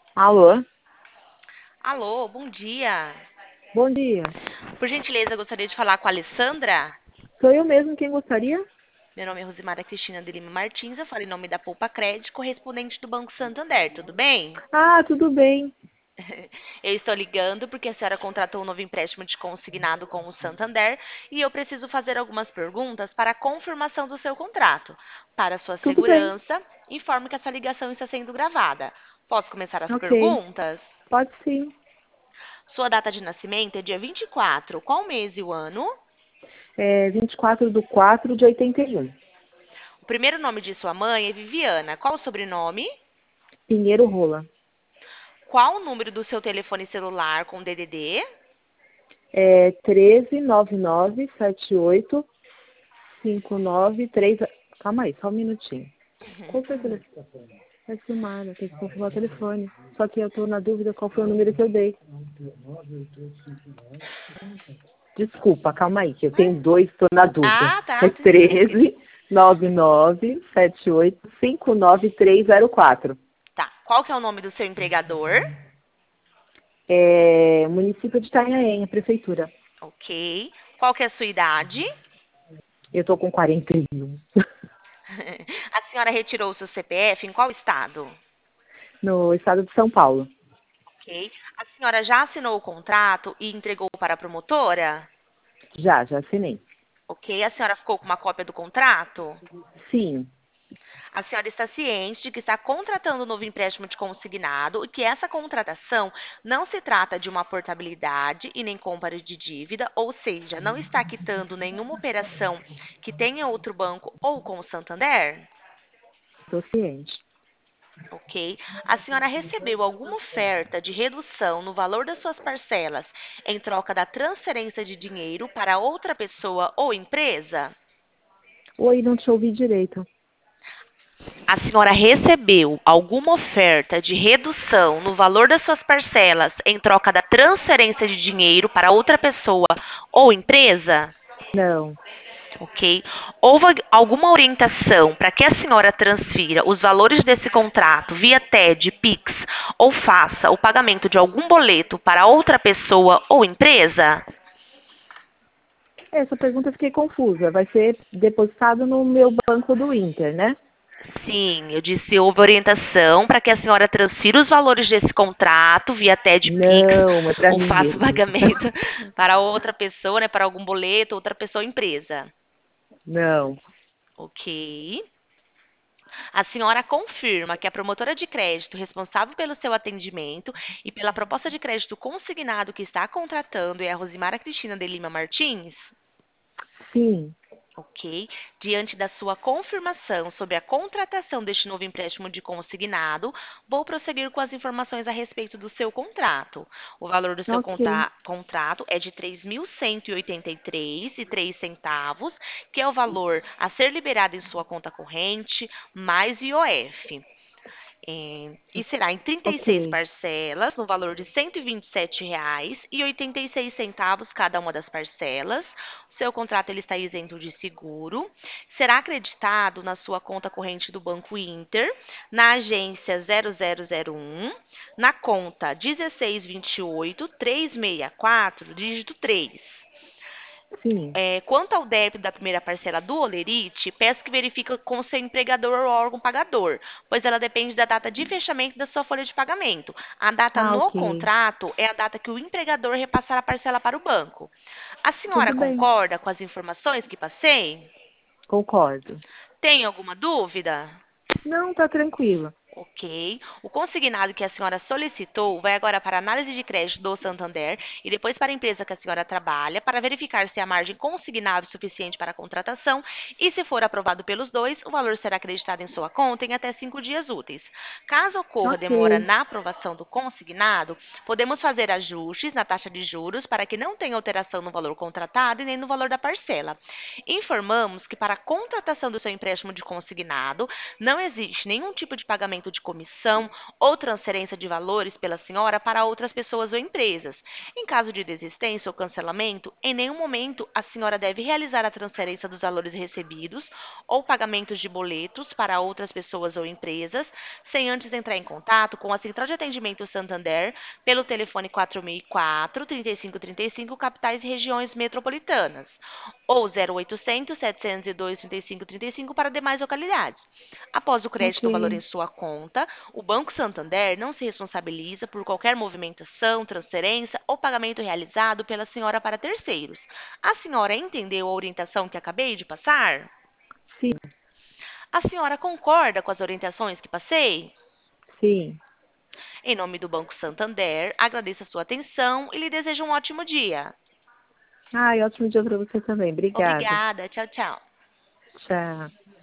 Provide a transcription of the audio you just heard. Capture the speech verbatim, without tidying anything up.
Alô, Alô, bom dia. bom dia. Por gentileza, eu gostaria de falar com a Alessandra. Sou eu mesmo quem gostaria? Meu nome é Rosimara Cristina de Lima Martins, eu falo em nome da Poupa Crédito, correspondente do Banco Santander, tudo bem? Ah, tudo bem. Eu estou ligando porque a senhora contratou um novo empréstimo de consignado com o Santander e eu preciso fazer algumas perguntas para a confirmação do seu contrato. Para sua Tudo bem. segurança, informo que essa ligação está sendo gravada. Posso começar as Ok. perguntas? Pode sim. Sua data de nascimento é dia vinte e quatro. Qual mês e o ano? É vinte e quatro de quatro de oitenta e um. O primeiro nome de sua mãe é Viviana. Qual o sobrenome? Pinheiro Rola. Qual o número do seu telefone celular com D D D? É treze nove nove sete oito cinco nove três. Calma aí, só um minutinho. Qual foi o telefone? É Silmara, tem que confirmar o telefone. Só que eu tô na dúvida qual foi o número que eu dei. Desculpa, calma aí, que eu tenho dois, estou na dúvida. Ah, É tá. Se explique. treze nove nove sete oito cinco nove três zero quatro. Tá. Qual que é o nome do seu empregador? É, município de Itanhaém, a prefeitura. Ok. Qual que é a sua idade? Eu estou com quarenta e um. A senhora retirou o seu C P F em qual estado? No estado de São Paulo. Ok. A senhora já assinou o contrato e entregou para a promotora? Já, já assinei. Ok. A senhora ficou com uma cópia do contrato? Sim, A senhora está ciente de que está contratando um novo empréstimo de consignado e que essa contratação não se trata de uma portabilidade e nem compra de dívida, ou seja, não está quitando nenhuma operação que tenha outro banco ou com o Santander? estou ciente. Ok. A senhora recebeu alguma oferta de redução no valor das suas parcelas em troca da transferência de dinheiro para outra pessoa ou empresa? Oi, não te ouvi direito. A senhora recebeu alguma oferta de redução no valor das suas parcelas em troca da transferência de dinheiro para outra pessoa ou empresa? Não, Ok. Houve alguma orientação para que a senhora transfira os valores desse contrato via T E D, Pix ou faça o pagamento de algum boleto para outra pessoa ou empresa? essa pergunta eu fiquei confusa. Vai ser depositado no meu banco do Inter, né? Sim, eu disse houve orientação para que a senhora transfira os valores desse contrato via T E D, Pix Não, é para ou mim faça o mesmo. pagamento para outra pessoa, né, para algum boleto, outra pessoa ou empresa. Não. Ok. A senhora confirma que a promotora de crédito responsável pelo seu atendimento e pela proposta de crédito consignado que está contratando é a Rosimara Cristina de Lima Martins? Sim. Ok. Diante da sua confirmação sobre a contratação deste novo empréstimo de consignado, vou prosseguir com as informações a respeito do seu contrato. O valor do seu Ok. conta- contrato é de três mil cento e oitenta e três e três centavos, que é o valor a ser liberado em sua conta corrente, mais I O F. É, e será em trinta e seis Ok. parcelas, no valor de cento e vinte e sete reais e oitenta e seis centavos cada uma das parcelas. O seu contrato ele está isento de seguro. Será acreditado na sua conta corrente do Banco Inter, na agência zero zero zero um, na conta dezesseis vinte e oito trezentos e sessenta e quatro, dígito três. Sim. É, quanto ao débito da primeira parcela do Olerite, peço que verifique com seu empregador ou órgão pagador, pois ela depende da data de fechamento da sua folha de pagamento. A data Ah, no ok. contrato é a data que o empregador repassar a parcela para o banco. A senhora Tudo bem. concorda com as informações que passei? Concordo. Tem alguma dúvida? Não, tá tranquila. Ok. O consignado que a senhora solicitou vai agora para a análise de crédito do Santander e depois para a empresa que a senhora trabalha para verificar se a margem consignada é suficiente para a contratação e, se for aprovado pelos dois, o valor será acreditado em sua conta em até cinco dias úteis. Caso ocorra Ok. demora na aprovação do consignado, podemos fazer ajustes na taxa de juros para que não tenha alteração no valor contratado e nem no valor da parcela. Informamos que para a contratação do seu empréstimo de consignado, não existe nenhum tipo de pagamento pagamento de comissão ou transferência de valores pela senhora para outras pessoas ou empresas. Em caso de desistência ou cancelamento, em nenhum momento a senhora deve realizar a transferência dos valores recebidos ou pagamentos de boletos para outras pessoas ou empresas, sem antes entrar em contato com a Central de Atendimento Santander pelo telefone quatro mil e quatro, trinta e cinco trinta e cinco, capitais e regiões metropolitanas, ou zero oitocentos, setecentos e dois, trinta e cinco trinta e cinco para demais localidades. Após o crédito do valor Ok. em sua conta, o Banco Santander não se responsabiliza por qualquer movimentação, transferência ou pagamento realizado pela senhora para terceiros. A senhora entendeu a orientação que acabei de passar? Sim, A senhora concorda com as orientações que passei? sim. Em nome do Banco Santander, agradeço a sua atenção e lhe desejo um ótimo dia. Ai, ótimo dia para você também. Obrigada. Obrigada. Tchau, tchau. Tchau.